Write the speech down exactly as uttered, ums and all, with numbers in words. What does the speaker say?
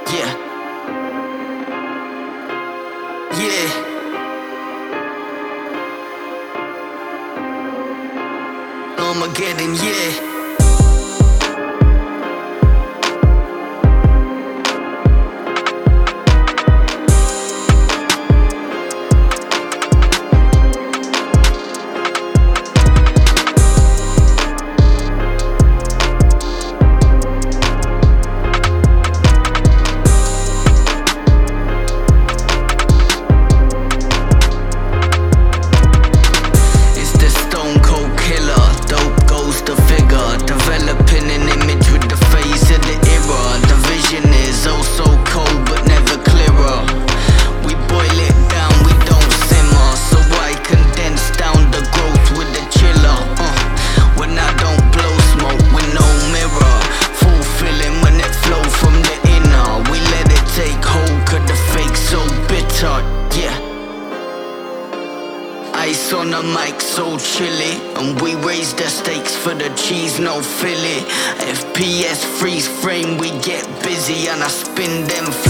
Yeah, yeah. Armageddon, yeah. Ice on the mic, so chilly, and we raise the stakes for the cheese, no filly. F P S freeze frame, we get busy, and I spin them